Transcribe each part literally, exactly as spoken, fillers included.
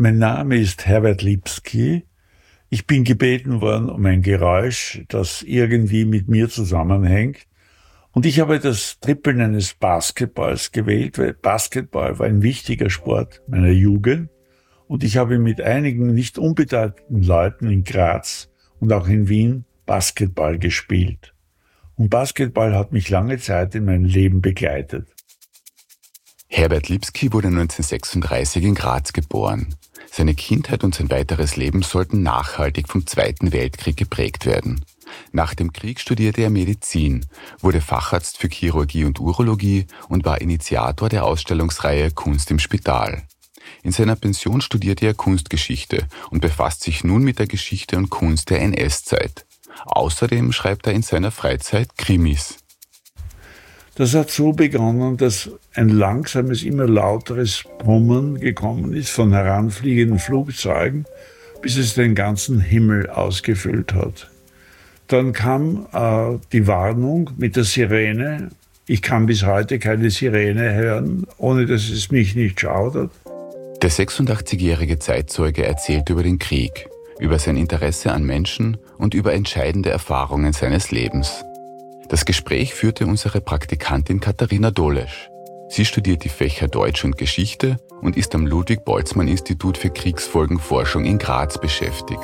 Mein Name ist Herbert Lipski. Ich bin gebeten worden um ein Geräusch, das irgendwie mit mir zusammenhängt. Und ich habe das Trippeln eines Basketballs gewählt, weil Basketball war ein wichtiger Sport meiner Jugend. Und ich habe mit einigen nicht unbedeutenden Leuten in Graz und auch in Wien Basketball gespielt. Und Basketball hat mich lange Zeit in meinem Leben begleitet. Herbert Lipski wurde neunzehnhundertsechsunddreißig in Graz geboren. Seine Kindheit und sein weiteres Leben sollten nachhaltig vom Zweiten Weltkrieg geprägt werden. Nach dem Krieg studierte er Medizin, wurde Facharzt für Chirurgie und Urologie und war Initiator der Ausstellungsreihe Kunst im Spital. In seiner Pension studierte er Kunstgeschichte und befasst sich nun mit der Geschichte und Kunst der N S-Zeit. Außerdem schreibt er in seiner Freizeit Krimis. Das hat so begonnen, dass ein langsames, immer lauteres Brummen gekommen ist von heranfliegenden Flugzeugen, bis es den ganzen Himmel ausgefüllt hat. Dann kam äh, die Warnung mit der Sirene. Ich kann bis heute keine Sirene hören, ohne dass es mich nicht schaudert. Der sechsundachtzigjährige Zeitzeuge erzählt über den Krieg, über sein Interesse an Menschen und über entscheidende Erfahrungen seines Lebens. Das Gespräch führte unsere Praktikantin Katharina Dolesch. Sie studiert die Fächer Deutsch und Geschichte und ist am Ludwig-Boltzmann-Institut für Kriegsfolgenforschung in Graz beschäftigt.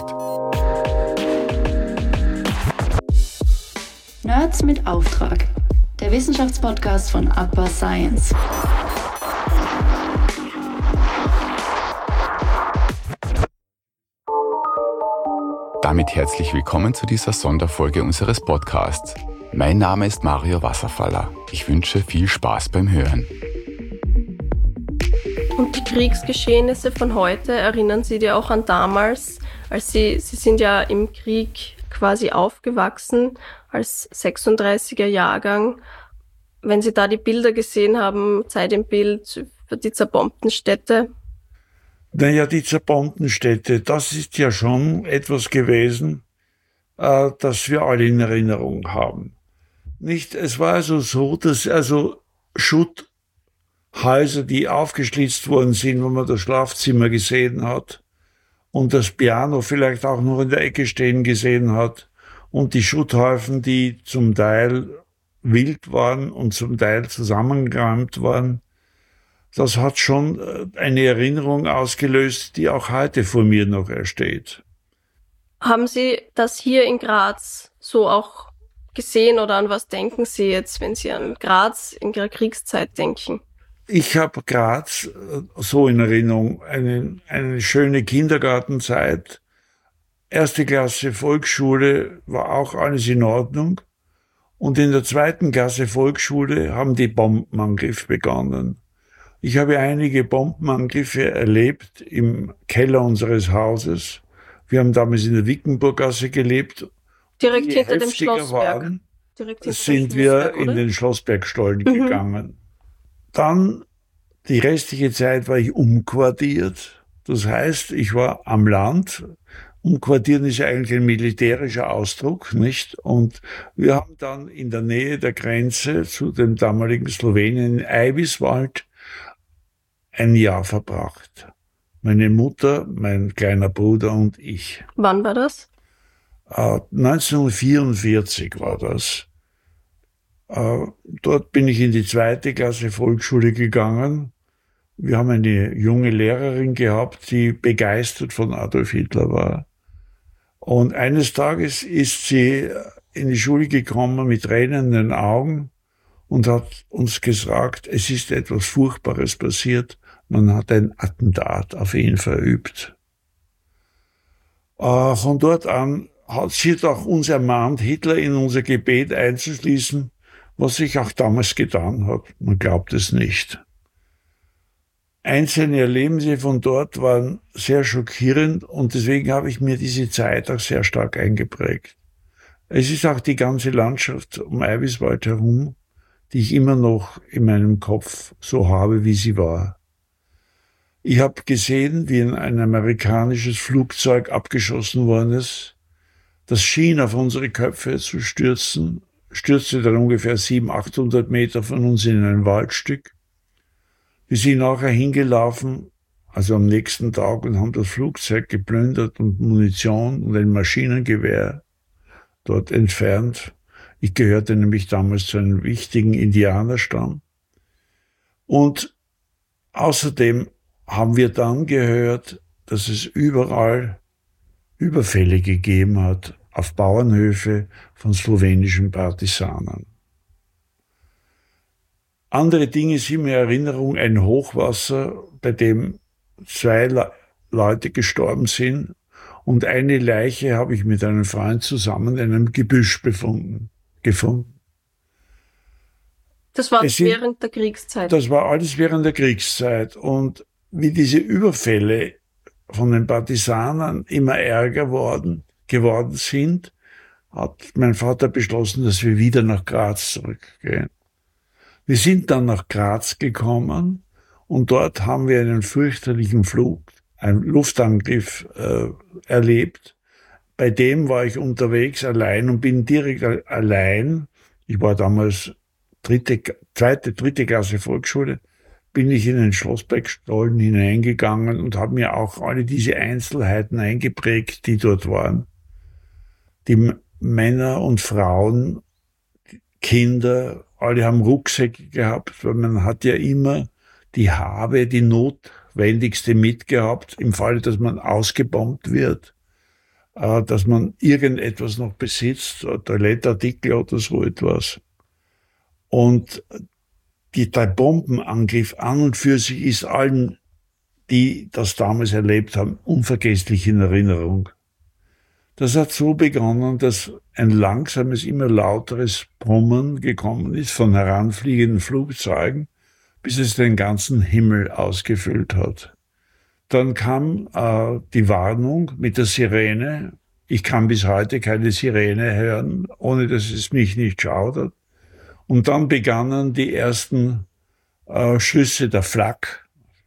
Nerds mit Auftrag, der Wissenschaftspodcast von Upper Science. Damit herzlich willkommen zu dieser Sonderfolge unseres Podcasts. Mein Name ist Mario Wasserfaller. Ich wünsche viel Spaß beim Hören. Und die Kriegsgeschehnisse von heute, erinnern Sie dir auch an damals, als Sie, Sie sind ja im Krieg quasi aufgewachsen, als sechsunddreißiger Jahrgang. Wenn Sie da die Bilder gesehen haben, Zeit im Bild für die zerbombten Städte. Naja, die zerbombten Städte, das ist ja schon etwas gewesen, äh, das wir alle in Erinnerung haben. Nicht, es war also so, dass also Schutthäuser, die aufgeschlitzt worden sind, wo man das Schlafzimmer gesehen hat und das Piano vielleicht auch noch in der Ecke stehen gesehen hat und die Schutthäufen, die zum Teil wild waren und zum Teil zusammengeräumt waren, das hat schon eine Erinnerung ausgelöst, die auch heute vor mir noch ersteht. Haben Sie das hier in Graz so auch gesehen oder an was denken Sie jetzt, wenn Sie an Graz in der Kriegszeit denken? Ich habe Graz so in Erinnerung, eine, eine schöne Kindergartenzeit. Erste Klasse Volksschule war auch alles in Ordnung. Und in der zweiten Klasse Volksschule haben die Bombenangriffe begonnen. Ich habe einige Bombenangriffe erlebt im Keller unseres Hauses. Wir haben damals in der Wickenburggasse gelebt. Direkt hinter dem Schlossberg. Waren, Direkt hinter sind dem wir Schlossberg, in oder? den Schlossbergstollen Mhm. gegangen. Dann, die restliche Zeit war ich umquartiert. Das heißt, ich war am Land. Umquartieren ist ja eigentlich ein militärischer Ausdruck, nicht? Und wir haben dann in der Nähe der Grenze zu dem damaligen Slowenien in Eiviswald ein Jahr verbracht. Meine Mutter, mein kleiner Bruder und ich. Wann war das? Äh, neunzehnhundertvierundvierzig war das. Äh, dort bin ich in die zweite Klasse Volksschule gegangen. Wir haben eine junge Lehrerin gehabt, die begeistert von Adolf Hitler war. Und eines Tages ist sie in die Schule gekommen mit Tränen in den Augen und hat uns gesagt, es ist etwas Furchtbares passiert. Man hat ein Attentat auf ihn verübt. Äh, von dort an hat sie auch uns ermahnt, Hitler in unser Gebet einzuschließen, was ich auch damals getan habe. Man glaubt es nicht. Einzelne Erlebnisse von dort waren sehr schockierend und deswegen habe ich mir diese Zeit auch sehr stark eingeprägt. Es ist auch die ganze Landschaft um Eiviswald herum, die ich immer noch in meinem Kopf so habe, wie sie war. Ich habe gesehen, wie ein amerikanisches Flugzeug abgeschossen worden ist. Das schien auf unsere Köpfe zu stürzen, stürzte dann ungefähr siebenhundert, achthundert Meter von uns in ein Waldstück. Wir sind nachher hingelaufen, also am nächsten Tag, und haben das Flugzeug geplündert und Munition und ein Maschinengewehr dort entfernt. Ich gehörte nämlich damals zu einem wichtigen Indianerstamm. Und außerdem haben wir dann gehört, dass es überall Überfälle gegeben hat auf Bauernhöfe von slowenischen Partisanen. Andere Dinge sind mir in Erinnerung, ein Hochwasser, bei dem zwei Le- Leute gestorben sind, und eine Leiche habe ich mit einem Freund zusammen in einem Gebüsch befunden, gefunden. Das war Es sind- während der Kriegszeit. Das war alles während der Kriegszeit. Und wie diese Überfälle von den Partisanen immer ärger worden, geworden sind, hat mein Vater beschlossen, dass wir wieder nach Graz zurückgehen. Wir sind dann nach Graz gekommen und dort haben wir einen fürchterlichen Flug, einen Luftangriff äh, erlebt. Bei dem war ich unterwegs allein und bin direkt allein. Ich war damals dritte, zweite, dritte Klasse Volksschule. Bin ich in den Schlossbergstollen hineingegangen und habe mir auch alle diese Einzelheiten eingeprägt, die dort waren. Die M- Männer und Frauen, Kinder, alle haben Rucksäcke gehabt, weil man hat ja immer die Habe, die notwendigste mitgehabt, im Falle, dass man ausgebombt wird, äh, dass man irgendetwas noch besitzt, Toilettartikel oder so etwas. Und die, der Bombenangriff an und für sich ist allen, die das damals erlebt haben, unvergesslich in Erinnerung. Das hat so begonnen, dass ein langsames, immer lauteres Brummen gekommen ist von heranfliegenden Flugzeugen, bis es den ganzen Himmel ausgefüllt hat. Dann kam äh, die Warnung mit der Sirene. Ich kann bis heute keine Sirene hören, ohne dass es mich nicht schaudert. Und dann begannen die ersten äh, Schüsse der Flak.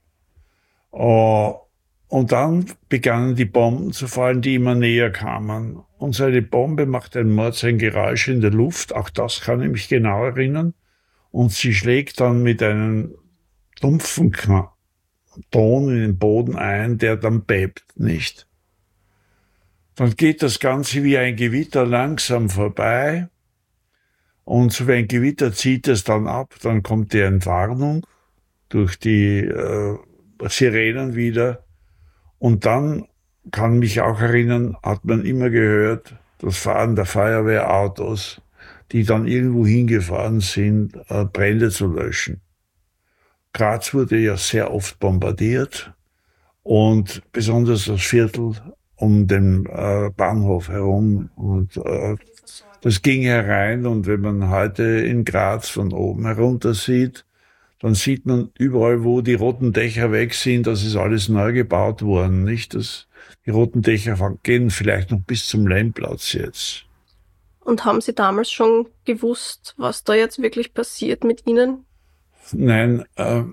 Uh, und dann begannen die Bomben zu fallen, die immer näher kamen. Und so eine Bombe macht ein Mord, sein Geräusch in der Luft. Auch das kann ich mich genau erinnern. Und sie schlägt dann mit einem dumpfen Ton in den Boden ein, der dann bebt, nicht? Dann geht das Ganze wie ein Gewitter langsam vorbei. Und so wie ein Gewitter zieht es dann ab, dann kommt die Entwarnung durch die äh, Sirenen wieder. Und dann kann mich auch erinnern, hat man immer gehört, das Fahren der Feuerwehrautos, die dann irgendwo hingefahren sind, äh, Brände zu löschen. Graz wurde ja sehr oft bombardiert und besonders das Viertel um den äh, Bahnhof herum. Und äh, das ging herein, und wenn man heute in Graz von oben herunter sieht, dann sieht man überall, wo die roten Dächer weg sind, das ist alles neu gebaut worden, nicht? Das, die roten Dächer gehen vielleicht noch bis zum Lehmplatz jetzt. Und haben Sie damals schon gewusst, was da jetzt wirklich passiert mit Ihnen? Nein, äh,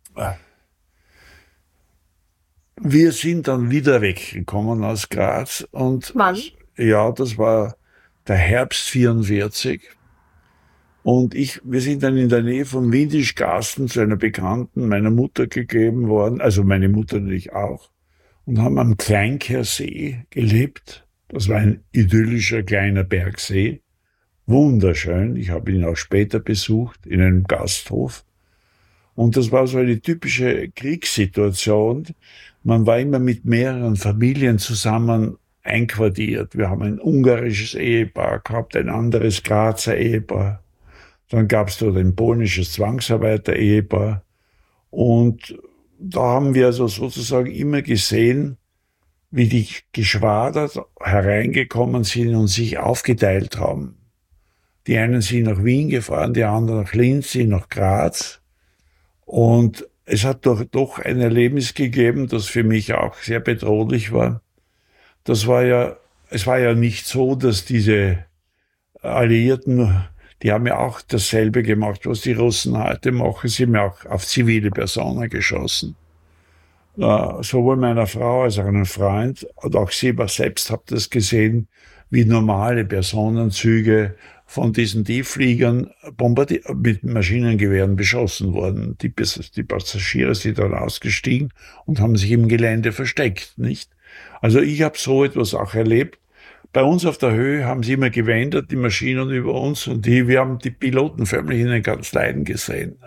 wir sind dann wieder weggekommen aus Graz. Und Wann? Ja, das war der Herbst vierundvierzig. Und ich, wir sind dann in der Nähe von Windischgarsten zu einer Bekannten meiner Mutter gegeben worden, also meine Mutter natürlich auch, und haben am Kleinkersee gelebt. Das war ein idyllischer kleiner Bergsee, wunderschön. Ich habe ihn auch später besucht in einem Gasthof. Und das war so eine typische Kriegssituation. Man war immer mit mehreren Familien zusammen einquartiert. Wir haben ein ungarisches Ehepaar gehabt, ein anderes Grazer Ehepaar. Dann gab es dort ein polnisches Zwangsarbeiter-Ehepaar. Und da haben wir also sozusagen immer gesehen, wie die Geschwader hereingekommen sind und sich aufgeteilt haben. Die einen sind nach Wien gefahren, die anderen nach Linz, die nach Graz. Und es hat doch, doch ein Erlebnis gegeben, das für mich auch sehr bedrohlich war. Das war ja, es war ja nicht so, dass diese Alliierten, die haben ja auch dasselbe gemacht, was die Russen heute machen. Sie haben ja auch auf zivile Personen geschossen. Uh, sowohl meiner Frau als auch einem Freund, und auch sie selbst habt das gesehen, wie normale Personenzüge von diesen Tieffliegern bombardiert, mit Maschinengewehren beschossen worden. Die, die Passagiere sind dann ausgestiegen und haben sich im Gelände versteckt, nicht? Also ich habe so etwas auch erlebt. Bei uns auf der Höhe haben sie immer gewendet, die Maschinen über uns, und die, wir haben die Piloten förmlich in den Kanzleien gesehen.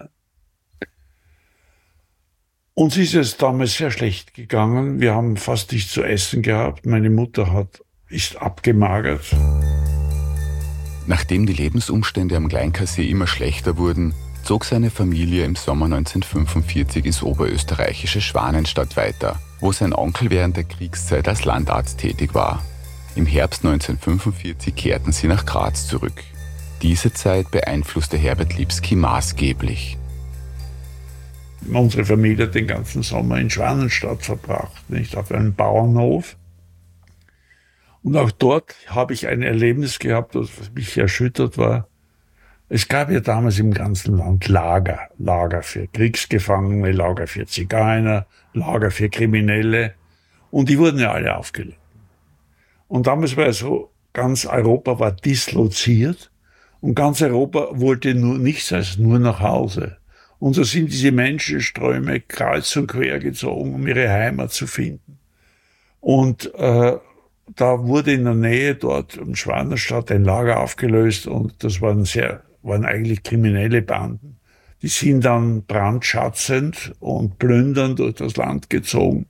Uns ist es damals sehr schlecht gegangen. Wir haben fast nichts zu essen gehabt. Meine Mutter hat, ist abgemagert. Nachdem die Lebensumstände am Kleinkassee immer schlechter wurden, zog seine Familie im Sommer neunzehnhundertfünfundvierzig ins oberösterreichische Schwanenstadt weiter, wo sein Onkel während der Kriegszeit als Landarzt tätig war. Im Herbst neunzehnhundertfünfundvierzig kehrten sie nach Graz zurück. Diese Zeit beeinflusste Herbert Lipski maßgeblich. Unsere Familie hat den ganzen Sommer in Schwanenstadt verbracht, nicht, auf einem Bauernhof. Und auch dort habe ich ein Erlebnis gehabt, das mich erschüttert war. Es gab ja damals im ganzen Land Lager. Lager für Kriegsgefangene, Lager für Zigeuner, Lager für Kriminelle. Und die wurden ja alle aufgelöst. Und damals war es so, ganz Europa war disloziert und ganz Europa wollte nur nichts als nur nach Hause. Und so sind diese Menschenströme kreuz und quer gezogen, um ihre Heimat zu finden. Und äh, da wurde in der Nähe dort im Schwanenstadt ein Lager aufgelöst, und das waren sehr, waren eigentlich kriminelle Banden. Die sind dann brandschatzend und plündernd durch das Land gezogen.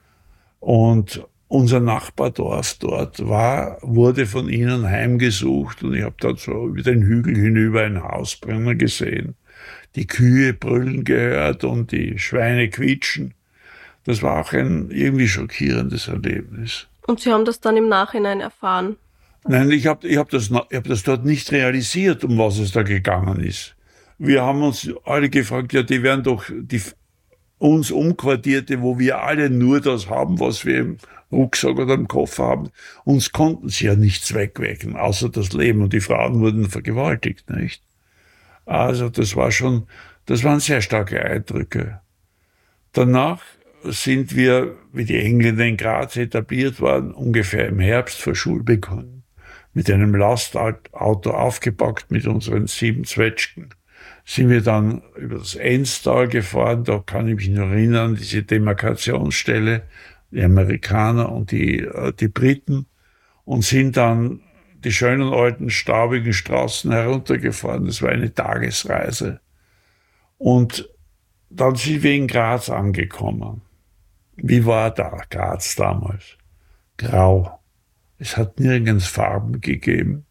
Und unser Nachbardorf dort war, wurde von ihnen heimgesucht, und ich habe dort so über den Hügel hinüber ein Haus brennen gesehen. Die Kühe brüllen gehört und die Schweine quietschen. Das war auch ein irgendwie schockierendes Erlebnis. Und Sie haben das dann im Nachhinein erfahren? Nein, ich habe ich hab das, ich hab das dort nicht realisiert, um was es da gegangen ist. Wir haben uns alle gefragt, ja, die werden doch die uns Umquartierte, wo wir alle nur das haben, was wir im Rucksack oder im Koffer haben. Uns konnten sie ja nichts wegwecken, außer das Leben. Und die Frauen wurden vergewaltigt, nicht? Also das war schon, das waren sehr starke Eindrücke. Danach sind wir, wie die Engländer in Graz etabliert waren, ungefähr im Herbst vor Schulbeginn, mit einem Lastauto aufgepackt mit unseren sieben Zwetschgen, sind wir dann über das Enstal gefahren. Da kann ich mich noch erinnern, diese Demarkationsstelle, die Amerikaner und die, die Briten, und sind dann die schönen alten, staubigen Straßen heruntergefahren. Das war eine Tagesreise. Und dann sind wir in Graz angekommen. Wie war da Graz damals? Grau. Es hat nirgends Farben gegeben.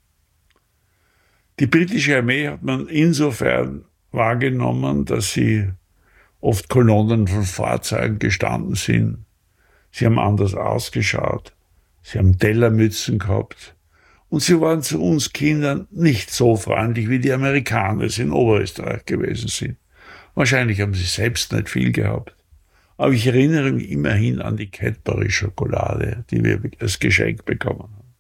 Die britische Armee hat man insofern wahrgenommen, dass sie oft Kolonnen von Fahrzeugen gestanden sind. Sie haben anders ausgeschaut. Sie haben Tellermützen gehabt. Und sie waren zu uns Kindern nicht so freundlich, wie die Amerikaner es in Oberösterreich gewesen sind. Wahrscheinlich haben sie selbst nicht viel gehabt. Aber ich erinnere mich immerhin an die Cadbury-Schokolade, die wir als Geschenk bekommen haben.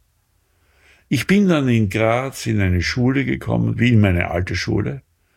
Ich bin dann in Graz in eine Schule gekommen, wie in meine alte Schule.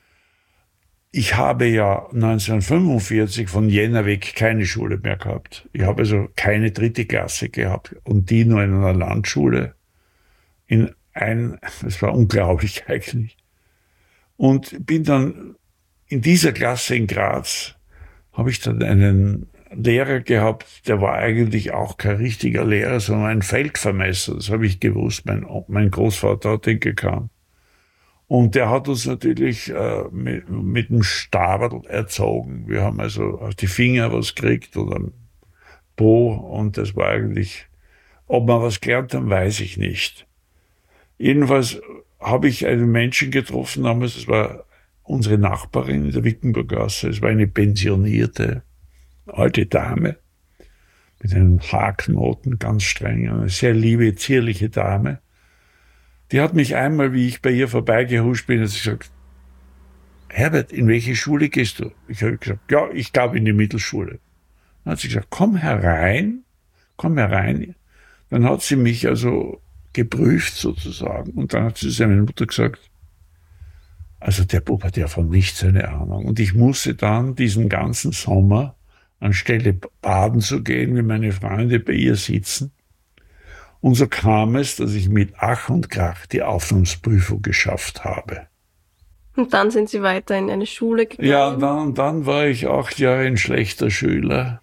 Ich habe ja neunzehnhundertfünfundvierzig von Jänner weg keine Schule mehr gehabt. Ich habe also keine dritte Klasse gehabt, und die nur in einer Landschule. In ein, das war unglaublich eigentlich. Und bin dann in dieser Klasse in Graz, habe ich dann einen Lehrer gehabt, der war eigentlich auch kein richtiger Lehrer, sondern ein Feldvermesser. Das habe ich gewusst. Mein, mein Großvater hat den gekannt. Und der hat uns natürlich äh, mit, mit dem Stabel erzogen. Wir haben also auf die Finger was gekriegt oder ein Po, und das war eigentlich, ob wir was gelernt haben, weiß ich nicht. Jedenfalls habe ich einen Menschen getroffen damals, das war unsere Nachbarin in der Wickenburggasse. Es war eine pensionierte alte Dame mit einem Haarknoten, ganz streng, eine sehr liebe, zierliche Dame. Die hat mich einmal, wie ich bei ihr vorbeigehuscht bin, hat sie gesagt, Herbert, in welche Schule gehst du? Ich habe gesagt, ja, ich glaube in die Mittelschule. Dann hat sie gesagt, komm herein, komm herein. Dann hat sie mich also geprüft sozusagen, und dann hat sie zu meiner Mutter gesagt, also der Bub hat ja von nichts eine Ahnung. Und ich musste dann diesen ganzen Sommer, anstelle baden zu gehen, wie meine Freunde bei ihr sitzen. Und so kam es, dass ich mit Ach und Krach die Aufnahmeprüfung geschafft habe. Und dann sind Sie weiter in eine Schule gegangen? Ja, und dann, dann war ich acht Jahre ein schlechter Schüler.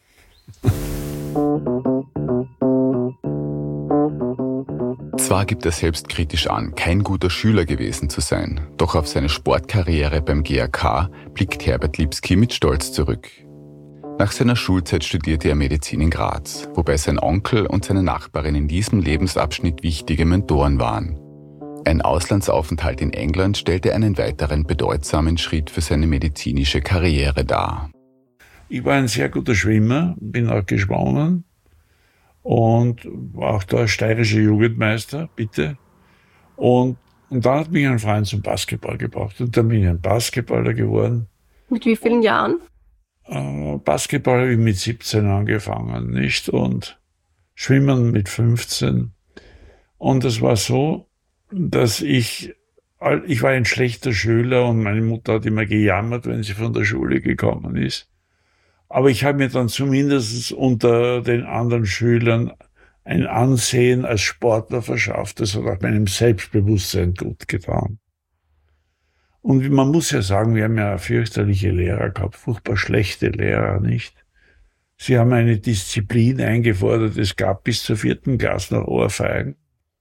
Zwar gibt er selbstkritisch an, kein guter Schüler gewesen zu sein, doch auf seine Sportkarriere beim G A K blickt Herbert Lipski mit Stolz zurück. Nach seiner Schulzeit studierte er Medizin in Graz, wobei sein Onkel und seine Nachbarin in diesem Lebensabschnitt wichtige Mentoren waren. Ein Auslandsaufenthalt in England stellte einen weiteren bedeutsamen Schritt für seine medizinische Karriere dar. Ich war ein sehr guter Schwimmer, bin auch geschwommen und war auch der steirische Jugendmeister, bitte. Und, und dann hat mich ein Freund zum Basketball gebracht und dann bin ich ein Basketballer geworden. Mit wie vielen Jahren? Äh, Basketball habe ich mit siebzehn angefangen, nicht? Und Schwimmen mit fünfzehn. Und es war so, dass ich, ich war ein schlechter Schüler und meine Mutter hat immer gejammert, wenn sie von der Schule gekommen ist. Aber ich habe mir dann zumindest unter den anderen Schülern ein Ansehen als Sportler verschafft. Das hat auch meinem Selbstbewusstsein gut getan. Und man muss ja sagen, wir haben ja fürchterliche Lehrer gehabt, furchtbar schlechte Lehrer, nicht? Sie haben eine Disziplin eingefordert, es gab bis zur vierten Klasse noch Ohrfeigen.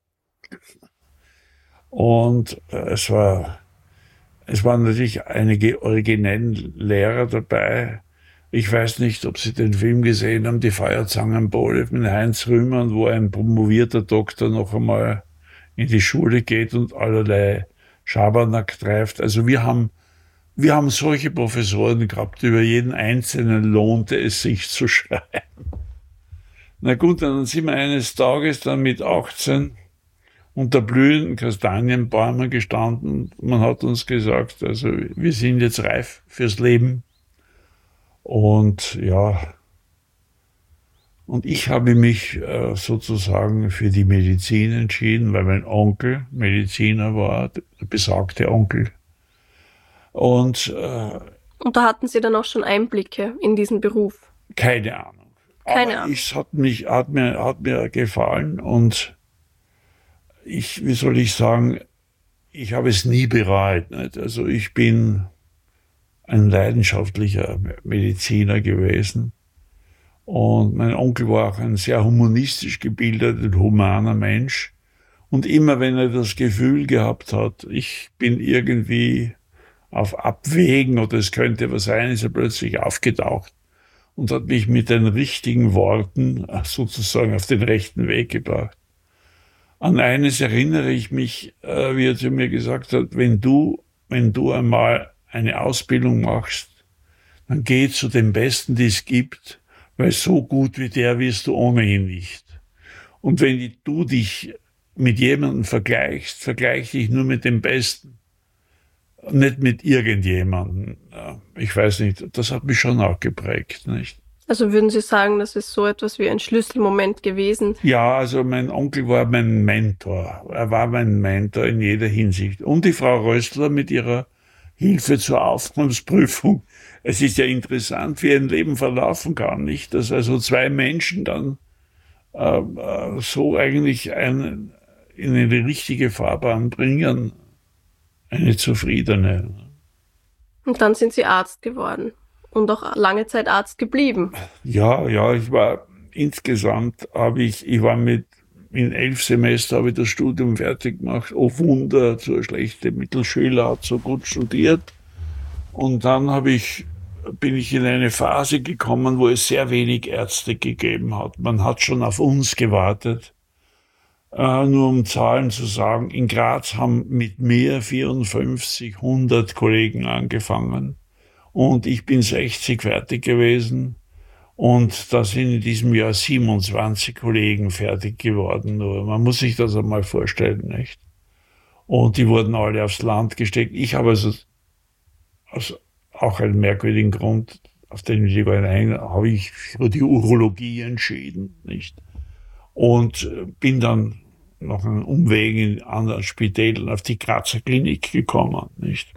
Und es war, es waren natürlich einige originelle Lehrer dabei. Ich weiß nicht, ob Sie den Film gesehen haben, die Feuerzangenbowle mit Heinz Rühmann, wo ein promovierter Doktor noch einmal in die Schule geht und allerlei Schabernack treibt. Also wir haben, wir haben solche Professoren gehabt, über jeden Einzelnen lohnte es sich zu schreiben. Na gut, dann sind wir eines Tages dann mit achtzehn unter blühenden Kastanienbäumen gestanden. Man hat uns gesagt, also wir sind jetzt reif fürs Leben. Und ja, und ich habe mich äh, sozusagen für die Medizin entschieden, weil mein Onkel Mediziner war, der besagte Onkel. Und, äh, und da hatten Sie dann auch schon Einblicke in diesen Beruf? Keine Ahnung. Keine Aber Ahnung. Es hat, mich, hat, mir, hat mir gefallen und ich, wie soll ich sagen, ich habe es nie bereut. Nicht? Also ich bin ein leidenschaftlicher Mediziner gewesen. Und mein Onkel war auch ein sehr humanistisch gebildeter, humaner Mensch. Und immer wenn er das Gefühl gehabt hat, ich bin irgendwie auf Abwägen oder es könnte was sein, ist er plötzlich aufgetaucht und hat mich mit den richtigen Worten sozusagen auf den rechten Weg gebracht. An eines erinnere ich mich, wie er zu mir gesagt hat, wenn du, wenn du einmal eine Ausbildung machst, dann geh zu den Besten, die es gibt, weil so gut wie der wirst du ohnehin nicht. Und wenn du dich mit jemandem vergleichst, vergleich dich nur mit dem Besten, nicht mit irgendjemandem. Ich weiß nicht, das hat mich schon auch geprägt, nicht? Also würden Sie sagen, das ist so etwas wie ein Schlüsselmoment gewesen? Ja, also mein Onkel war mein Mentor. Er war mein Mentor in jeder Hinsicht. Und die Frau Rössler mit ihrer Hilfe zur Aufnahmeprüfung. Es ist ja interessant, wie ein Leben verlaufen kann, nicht? Dass also zwei Menschen dann äh, äh, so eigentlich einen, in eine richtige Fahrbahn bringen, eine zufriedene. Und dann sind Sie Arzt geworden und auch lange Zeit Arzt geblieben. Ja, ja, ich war insgesamt, habe ich, ich war mit in elf Semester habe ich das Studium fertig gemacht. Oh Wunder, so ein schlechter Mittelschüler hat so gut studiert. Und dann habe ich, bin ich in eine Phase gekommen, wo es sehr wenig Ärzte gegeben hat. Man hat schon auf uns gewartet. Äh, nur um Zahlen zu sagen, in Graz haben mit mir vierundfünfzig, hundert Kollegen angefangen. Und ich bin sechzig fertig gewesen. Und da sind in diesem Jahr siebenundzwanzig Kollegen fertig geworden. Nur man muss sich das einmal vorstellen, nicht? Und die wurden alle aufs Land gesteckt. Ich habe also aus auch einen merkwürdigen Grund, auf den ich lieber ein, habe ich für die Urologie entschieden, nicht? Und bin dann nach einem Umweg in anderen Spitälern auf die Grazer Klinik gekommen, nicht?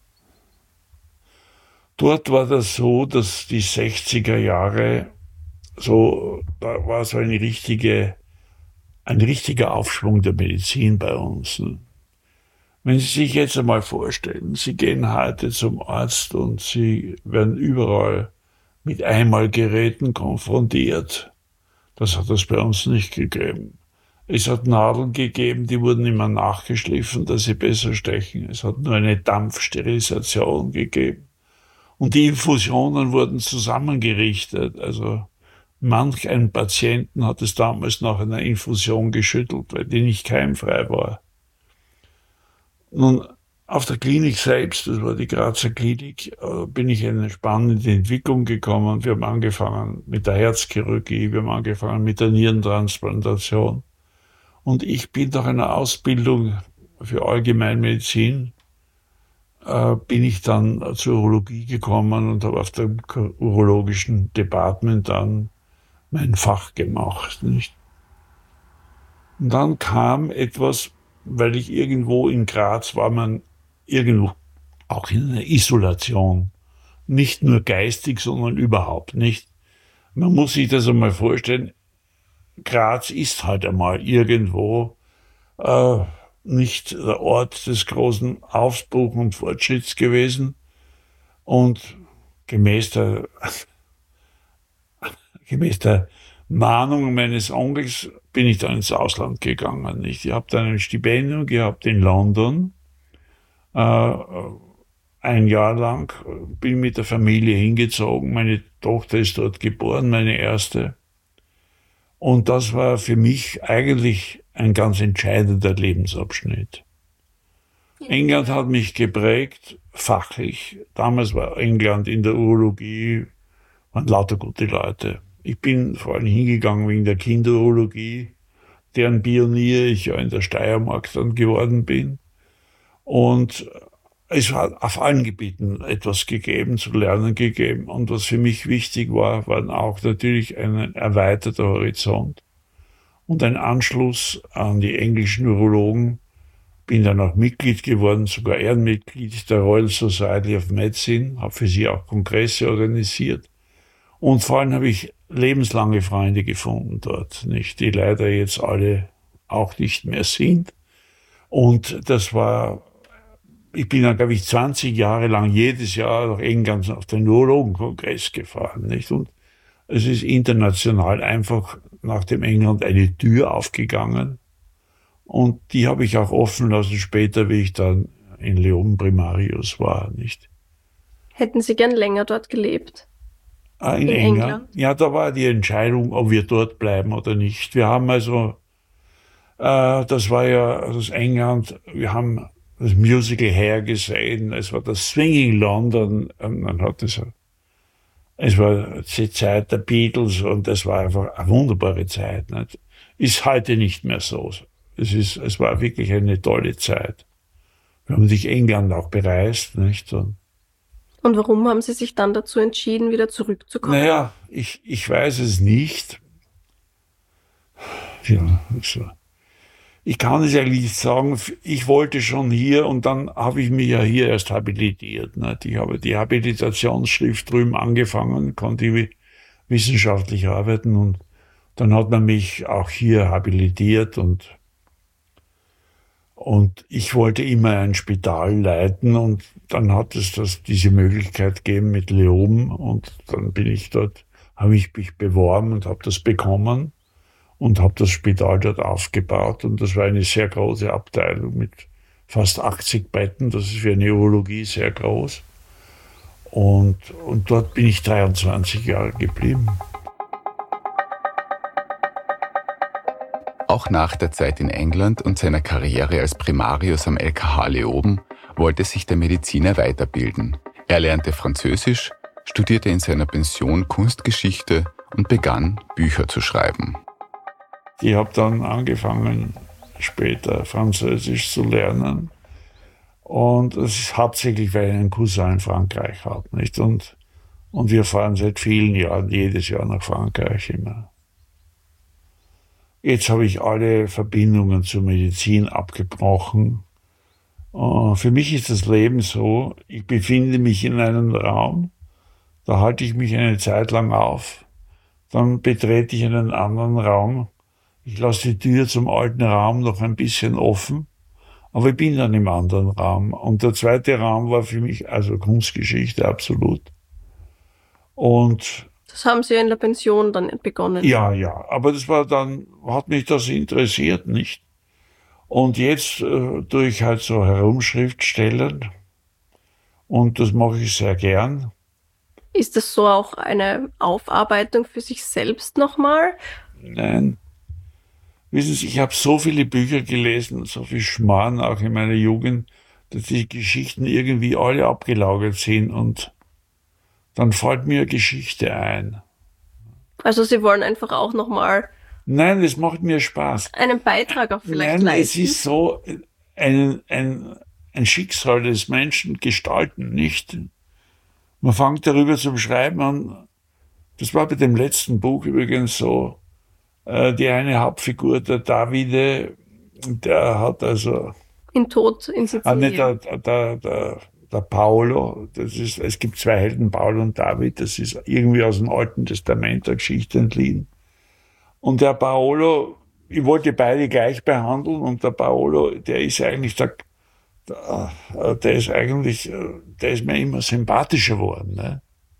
Dort war das so, dass die sechziger Jahre so, da war so eine richtige, ein richtiger Aufschwung der Medizin bei uns. Wenn Sie sich jetzt einmal vorstellen, Sie gehen heute zum Arzt und Sie werden überall mit Einmalgeräten konfrontiert. Das hat es bei uns nicht gegeben. Es hat Nadeln gegeben, die wurden immer nachgeschliffen, dass sie besser stechen. Es hat nur eine Dampfsterilisation gegeben. Und die Infusionen wurden zusammengerichtet. Also manch ein Patienten hat es damals nach einer Infusion geschüttelt, weil die nicht keimfrei war. Nun, auf der Klinik selbst, das war die Grazer Klinik, bin ich in eine spannende Entwicklung gekommen. Wir haben angefangen mit der Herzchirurgie, wir haben angefangen mit der Nierentransplantation. Und ich bin nach einer Ausbildung für Allgemeinmedizin, äh, bin ich dann zur Urologie gekommen und habe auf dem urologischen Department dann mein Fach gemacht, nicht? Und dann kam etwas, weil ich irgendwo in Graz war, man irgendwo auch in einer Isolation. Nicht nur geistig, sondern überhaupt nicht. Man muss sich das einmal vorstellen, Graz ist halt einmal irgendwo äh, nicht der Ort des großen Aufbruchs und Fortschritts gewesen. Und gemäß der, gemäß der Mahnung meines Onkels bin ich dann ins Ausland gegangen. Nicht? Ich habe dann ein Stipendium gehabt in London, äh, ein Jahr lang, bin mit der Familie hingezogen. Meine Tochter ist dort geboren, meine erste. Und das war für mich eigentlich ein ganz entscheidender Lebensabschnitt. England hat mich geprägt, fachlich. Damals war England in der Urologie, waren lauter gute Leute. Ich bin vor allem hingegangen wegen der Kinderurologie, deren Pionier ich ja in der Steiermark dann geworden bin. Und es hat auf allen Gebieten etwas gegeben, zu lernen gegeben. Und was für mich wichtig war, war auch natürlich ein erweiterter Horizont und ein Anschluss an die englischen Urologen. Bin dann auch Mitglied geworden, sogar Ehrenmitglied der Royal Society of Medicine, habe für sie auch Kongresse organisiert. Und vor allem habe ich lebenslange Freunde gefunden dort, nicht, die leider jetzt alle auch nicht mehr sind. Und das war, ich bin dann, glaube ich, zwanzig Jahre lang jedes Jahr nach England auf den Urologenkongress gefahren, nicht? Und es ist international einfach nach dem England eine Tür aufgegangen. Und die habe ich auch offen lassen später, wie ich dann in Leoben Primarius war, nicht? Hätten Sie gern länger dort gelebt? Ah, in, in England? England? Ja, da war die Entscheidung, ob wir dort bleiben oder nicht. Wir haben also, äh, das war ja das England, wir haben das Musical Hair gesehen, es war das Swinging London, und man hat das, es war die Zeit der Beatles und es war einfach eine wunderbare Zeit, nicht? Ist heute nicht mehr so. Es ist, es war wirklich eine tolle Zeit. Wir haben durch England auch bereist, nicht? Und, und warum haben Sie sich dann dazu entschieden, wieder zurückzukommen? Naja, ich, ich weiß es nicht. Ja, so. Ich kann es eigentlich nicht sagen. Ich wollte schon hier und dann habe ich mich ja hier erst habilitiert, nicht? Ich habe die Habilitationsschrift drüben angefangen, konnte wissenschaftlich arbeiten und dann hat man mich auch hier habilitiert und Und ich wollte immer ein Spital leiten und dann hat es das, diese Möglichkeit gegeben mit Leoben und dann bin ich dort, habe ich mich beworben und habe das bekommen und habe das Spital dort aufgebaut und das war eine sehr große Abteilung mit fast achtzig Betten, das ist für eine Urologie sehr groß und, und dort bin ich dreiundzwanzig Jahre geblieben. Auch nach der Zeit in England und seiner Karriere als Primarius am L K H Leoben wollte sich der Mediziner weiterbilden. Er lernte Französisch, studierte in seiner Pension Kunstgeschichte und begann, Bücher zu schreiben. Ich habe dann angefangen, später Französisch zu lernen. Und es ist hauptsächlich, weil ich einen Cousin in Frankreich habe, nicht? Und, und wir fahren seit vielen Jahren, jedes Jahr nach Frankreich immer. Jetzt habe ich alle Verbindungen zur Medizin abgebrochen. Für mich ist das Leben so, ich befinde mich in einem Raum, da halte ich mich eine Zeit lang auf, dann betrete ich einen anderen Raum. Ich lasse die Tür zum alten Raum noch ein bisschen offen, aber ich bin dann im anderen Raum. Und der zweite Raum war für mich also Kunstgeschichte, absolut. Und das haben Sie in der Pension dann begonnen? Ja, ja, aber das war dann, hat mich das interessiert, nicht? Und jetzt äh, tue ich halt so Herumschriftstellen und das mache ich sehr gern. Ist das so auch eine Aufarbeitung für sich selbst nochmal? Nein. Wissen Sie, ich habe so viele Bücher gelesen, so viel Schmarrn auch in meiner Jugend, dass die Geschichten irgendwie alle abgelagert sind und dann fällt mir eine Geschichte ein. Also Sie wollen einfach auch nochmal... Nein, das macht mir Spaß. Einen Beitrag auch vielleicht Nein, leisten? es ist so ein, ein, ein Schicksal des Menschen gestalten, nicht? Man fängt darüber zum Schreiben an. Das war bei dem letzten Buch übrigens so. Äh, die eine Hauptfigur, der Davide, der hat also... In Tod in Sizilien. Ah, nicht der, der, der, der Paolo. Das ist, es gibt zwei Helden, Paolo und David. Das ist irgendwie aus dem Alten Testament der Geschichte entliehen. Und der Paolo, ich wollte beide gleich behandeln und der Paolo, der ist eigentlich der, der, der ist eigentlich, der ist mir immer sympathischer geworden, ne?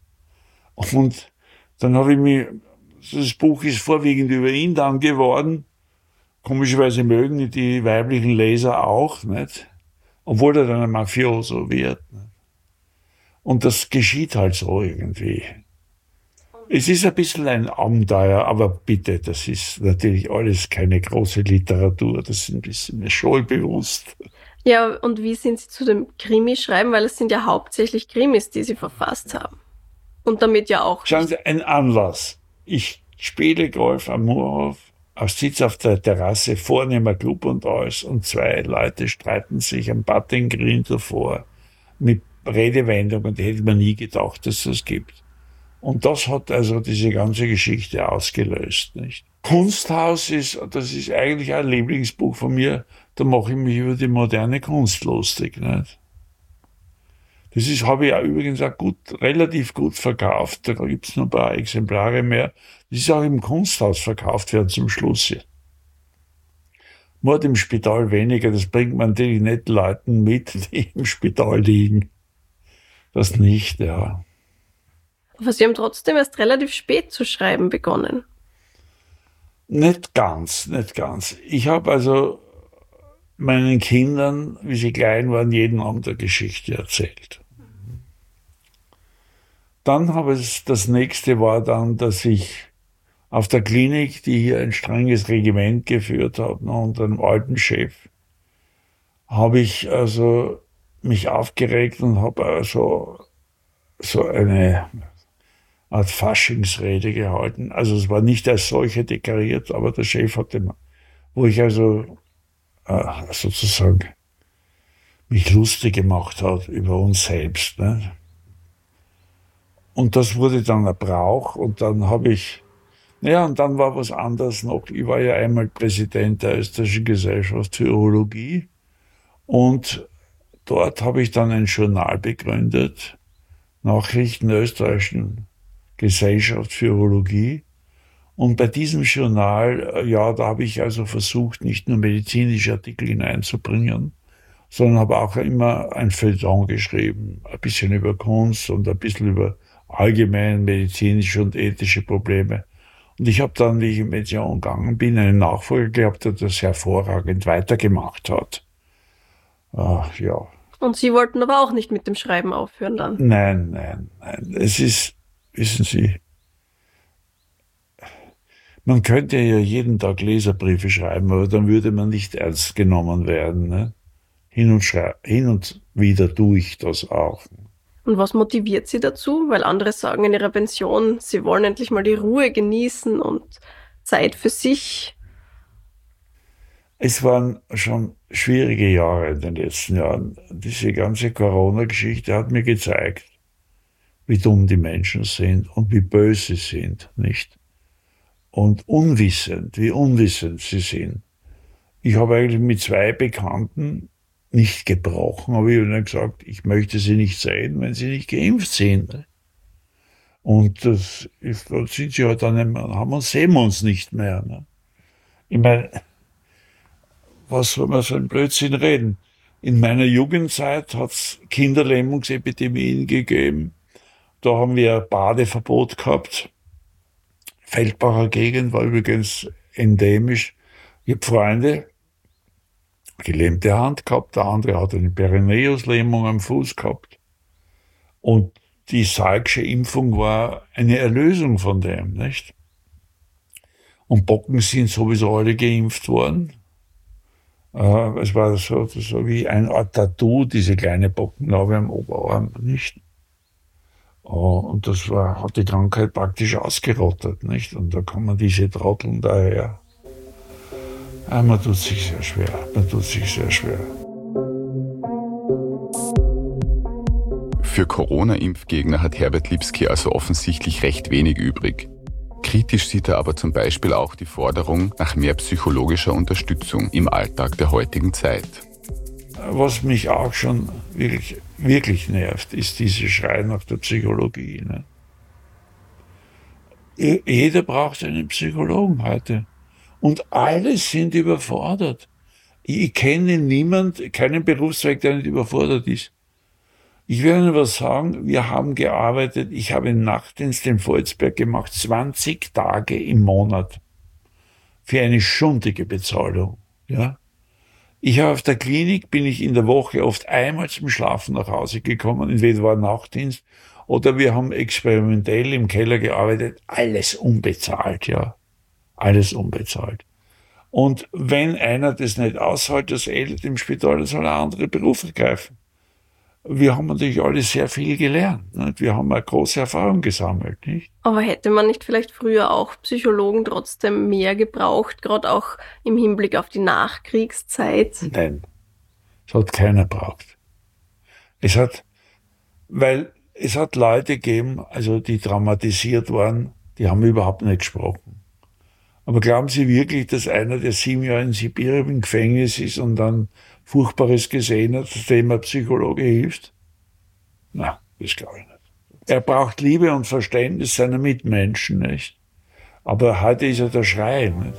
Und dann habe ich mich, das Buch ist vorwiegend über ihn dann geworden. Komischerweise mögen die weiblichen Leser auch, nicht? Obwohl er dann ein Mafioso wird. Nicht? Und das geschieht halt so irgendwie. Es ist ein bisschen ein Abenteuer, aber bitte, das ist natürlich alles keine große Literatur, das ist mir schon bewusst. Ja, und wie sind Sie zu dem Krimi-Schreiben? Weil es sind ja hauptsächlich Krimis, die Sie verfasst haben. Und damit ja auch... Schauen Sie, ein Anlass. Ich spiele Golf am Moorhof, sitze auf der Terrasse, vornehmer Club und alles, und zwei Leute streiten sich am Putting Green davor mit Redewendungen, die hätte man nie gedacht, dass es das gibt. Und das hat also diese ganze Geschichte ausgelöst, nicht? Kunsthaus ist, das ist eigentlich ein Lieblingsbuch von mir, da mache ich mich über die moderne Kunst lustig, nicht? Das ist, habe ich auch übrigens auch gut, relativ gut verkauft, da gibt's noch ein paar Exemplare mehr. Das ist auch im Kunsthaus verkauft werden zum Schluss. Mord im Spital weniger, das bringt man natürlich nicht Leuten mit, die im Spital liegen. Das nicht, ja. Aber Sie haben trotzdem erst relativ spät zu schreiben begonnen. Nicht ganz, nicht ganz. Ich habe also meinen Kindern, wie sie klein waren, jeden Abend eine Geschichte erzählt. Dann habe es, das nächste war dann, dass ich auf der Klinik, die hier ein strenges Regiment geführt hat, unter einem alten Chef, habe ich also mich aufgeregt und habe also so eine Art Faschingsrede gehalten. Also es war nicht als solche deklariert, aber der Chef hatte, wo ich also äh, sozusagen mich lustig gemacht hat über uns selbst. Ne? Und das wurde dann ein Brauch und dann habe ich, naja, und dann war was anderes noch. Ich war ja einmal Präsident der Österreichischen Gesellschaft für Urologie und dort habe ich dann ein Journal begründet, Nachrichten der Österreichischen Gesellschaft für Urologie. Und bei diesem Journal, ja, da habe ich also versucht, nicht nur medizinische Artikel hineinzubringen, sondern habe auch immer ein Feuilleton geschrieben, ein bisschen über Kunst und ein bisschen über allgemein medizinische und ethische Probleme. Und ich habe dann, wie ich in Pension gegangen bin, einen Nachfolger gehabt, der das hervorragend weitergemacht hat. Ach, ja. Und Sie wollten aber auch nicht mit dem Schreiben aufhören dann? Nein, nein, nein. Es ist, wissen Sie, man könnte ja jeden Tag Leserbriefe schreiben, aber dann würde man nicht ernst genommen werden. Ne? Hin und schrei- hin und wieder tue ich das auch. Und was motiviert Sie dazu? Weil andere sagen in ihrer Pension, sie wollen endlich mal die Ruhe genießen und Zeit für sich. Es waren schon schwierige Jahre in den letzten Jahren. Diese ganze Corona-Geschichte hat mir gezeigt, wie dumm die Menschen sind und wie böse sie sind, nicht? Und unwissend, wie unwissend sie sind. Ich habe eigentlich mit zwei Bekannten nicht gebrochen, aber ich habe ihnen gesagt, ich möchte sie nicht sehen, wenn sie nicht geimpft sind. Und das ist, da sind sie halt dann, nicht mehr, haben wir, sehen wir uns nicht mehr. Ne? Ich meine, was soll man so ein Blödsinn reden? In meiner Jugendzeit hat es Kinderlähmungsepidemien gegeben. Da haben wir Badeverbot gehabt. Feldbacher Gegend war übrigens endemisch. Ich habe Freunde, gelähmte Hand gehabt, der andere hat eine Perineuslähmung am Fuß gehabt. Und die Salksche Impfung war eine Erlösung von dem, nicht? Und Bocken sind sowieso alle geimpft worden. Äh, es war so, so wie ein Art Tattoo, diese kleine Bockennarbe am Oberarm, nicht? Oh, und das war, hat die Krankheit praktisch ausgerottet, nicht? Und da kommen diese Trotteln daher. Ja, man tut sich sehr schwer, man tut sich sehr schwer. Für Corona-Impfgegner hat Herbert Lipski also offensichtlich recht wenig übrig. Kritisch sieht er aber zum Beispiel auch die Forderung nach mehr psychologischer Unterstützung im Alltag der heutigen Zeit. Was mich auch schon wirklich, wirklich nervt, ist diese Schrei nach der Psychologie. Ne? Jeder braucht einen Psychologen heute. Und alle sind überfordert. Ich kenne niemanden, keinen Berufszweig, der nicht überfordert ist. Ich will Ihnen was sagen, wir haben gearbeitet, ich habe einen Nachtdienst in Volzberg gemacht, zwanzig Tage im Monat für eine schundige Bezahlung. Ja? Ich habe auf der Klinik, bin ich in der Woche oft einmal zum Schlafen nach Hause gekommen, entweder war Nachtdienst oder wir haben experimentell im Keller gearbeitet, alles unbezahlt, ja, alles unbezahlt. Und wenn einer das nicht aushält, das Elend im Spital, dann soll er andere Berufe greifen. Wir haben natürlich alle sehr viel gelernt. Nicht? Wir haben eine große Erfahrung gesammelt. Nicht? Aber hätte man nicht vielleicht früher auch Psychologen trotzdem mehr gebraucht, gerade auch im Hinblick auf die Nachkriegszeit? Nein, es hat keiner gebraucht. Es hat, weil es hat Leute gegeben, also die traumatisiert waren, die haben überhaupt nicht gesprochen. Aber glauben Sie wirklich, dass einer, der sieben Jahre in Sibirien im Gefängnis ist und dann Furchtbares gesehen hat, dem ein Psychologe hilft? Na, das glaube ich nicht. Er braucht Liebe und Verständnis seiner Mitmenschen, nicht? Aber heute ist er der Schrei, nicht?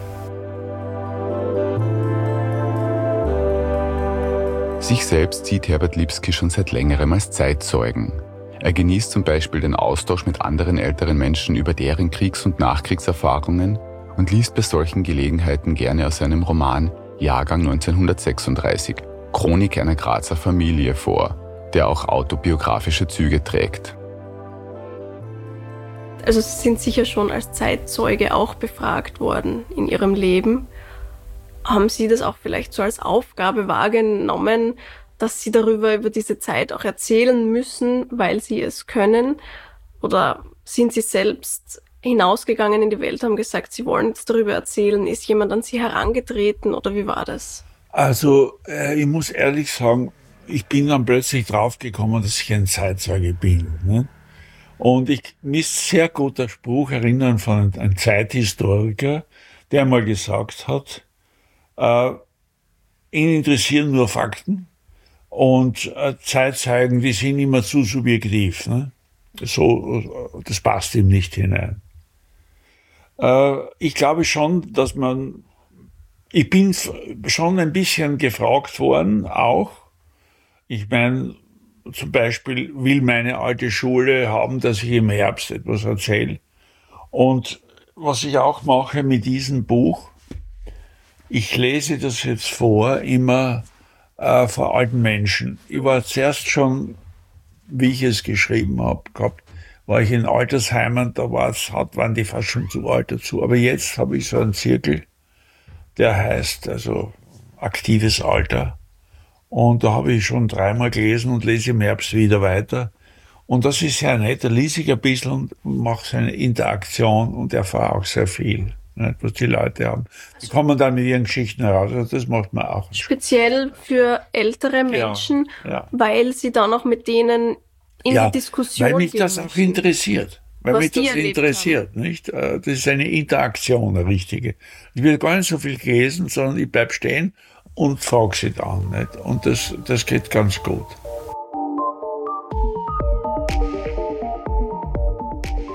Sich selbst sieht Herbert Lipski schon seit längerem als Zeitzeugen. Er genießt zum Beispiel den Austausch mit anderen älteren Menschen über deren Kriegs- und Nachkriegserfahrungen und liest bei solchen Gelegenheiten gerne aus seinem Roman Jahrgang neunzehnhundertsechsunddreißig, Chronik einer Grazer Familie vor, der auch autobiografische Züge trägt. Also Sie sind sicher schon als Zeitzeuge auch befragt worden in Ihrem Leben. Haben Sie das auch vielleicht so als Aufgabe wahrgenommen, dass Sie darüber, über diese Zeit auch erzählen müssen, weil Sie es können? Oder sind Sie selbst hinausgegangen in die Welt, haben gesagt, Sie wollen jetzt darüber erzählen? Ist jemand an Sie herangetreten oder wie war das? Also, äh, ich muss ehrlich sagen, ich bin dann plötzlich draufgekommen, dass ich ein Zeitzeuge bin. Ne? Und ich mich sehr gut der Spruch erinnern von einem Zeithistoriker, der mal gesagt hat, äh, ihn interessieren nur Fakten und äh, Zeitzeugen, die sind immer zu subjektiv. Ne? So, das passt ihm nicht hinein. Äh, ich glaube schon, dass man, ich bin schon ein bisschen gefragt worden, auch. Ich meine, zum Beispiel will meine alte Schule haben, dass ich im Herbst etwas erzähle. Und was ich auch mache mit diesem Buch, ich lese das jetzt vor, immer äh, vor alten Menschen. Ich war zuerst schon, wie ich es geschrieben habe, gehabt, war ich in Altersheimen, da war's, hat, waren die fast schon zu alt dazu. Aber jetzt habe ich so einen Zirkel, der heißt also aktives Alter. Und da habe ich schon dreimal gelesen und lese im Herbst wieder weiter. Und das ist sehr nett, da lese ich ein bisschen und mache so eine Interaktion und erfahre auch sehr viel, nicht, was die Leute haben. Die kommen dann mit ihren Geschichten heraus, also das macht man auch. Speziell für ältere Menschen, ja, ja. weil sie dann auch mit denen in ja, die Diskussion weil mich gehen das auch müssen. interessiert. Weil Was mich die das erlebt interessiert, nicht? Das ist eine Interaktion, eine richtige. Ich will gar nicht so viel lesen, sondern ich bleib stehen und frage sie dann, nicht? Und das, das geht ganz gut.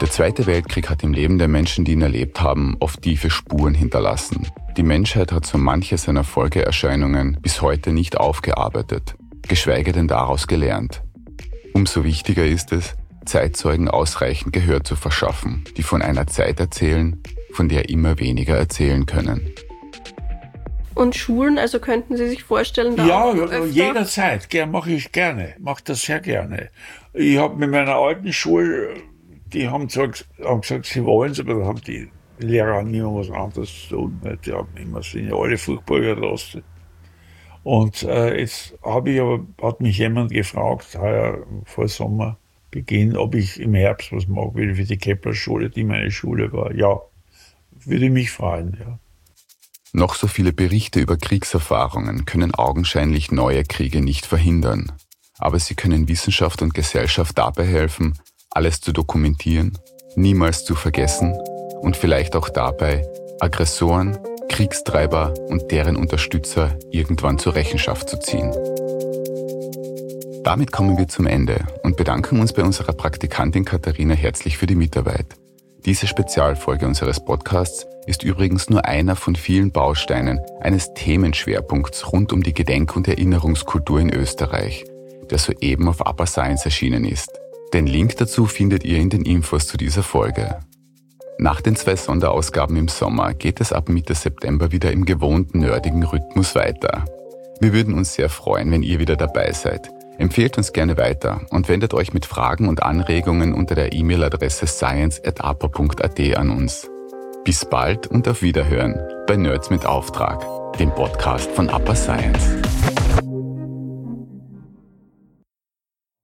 Der Zweite Weltkrieg hat im Leben der Menschen, die ihn erlebt haben, oft tiefe Spuren hinterlassen. Die Menschheit hat so manche seiner Folgeerscheinungen bis heute nicht aufgearbeitet, geschweige denn daraus gelernt. Umso wichtiger ist es, Zeitzeugen ausreichend Gehör zu verschaffen, die von einer Zeit erzählen, von der immer weniger erzählen können. Und Schulen, also könnten Sie sich vorstellen, da ja, auch öfter? Jederzeit, mache ich gerne, mache das sehr gerne. Ich habe mit meiner alten Schule, die haben gesagt, haben gesagt sie wollen es, aber da haben die Lehrer niemand was anderes zu tun. Die haben immer, sind ja alle furchtbar überlastet. Und äh, jetzt habe ich aber, hat mich jemand gefragt, heuer vor Sommer, Beginn, ob ich im Herbst was machen will für die Kepler-Schule, die meine Schule war. Ja, würde mich freuen, ja. Noch so viele Berichte über Kriegserfahrungen können augenscheinlich neue Kriege nicht verhindern. Aber sie können Wissenschaft und Gesellschaft dabei helfen, alles zu dokumentieren, niemals zu vergessen und vielleicht auch dabei, Aggressoren, Kriegstreiber und deren Unterstützer irgendwann zur Rechenschaft zu ziehen. Damit kommen wir zum Ende und bedanken uns bei unserer Praktikantin Katharina herzlich für die Mitarbeit. Diese Spezialfolge unseres Podcasts ist übrigens nur einer von vielen Bausteinen eines Themenschwerpunkts rund um die Gedenk- und Erinnerungskultur in Österreich, der soeben auf Upper Science erschienen ist. Den Link dazu findet ihr in den Infos zu dieser Folge. Nach den zwei Sonderausgaben im Sommer geht es ab Mitte September wieder im gewohnten nerdigen Rhythmus weiter. Wir würden uns sehr freuen, wenn ihr wieder dabei seid. Empfehlt uns gerne weiter und wendet euch mit Fragen und Anregungen unter der E-Mail-Adresse science at upper punkt a t an uns. Bis bald und auf Wiederhören bei Nerds mit Auftrag, dem Podcast von Upper Science.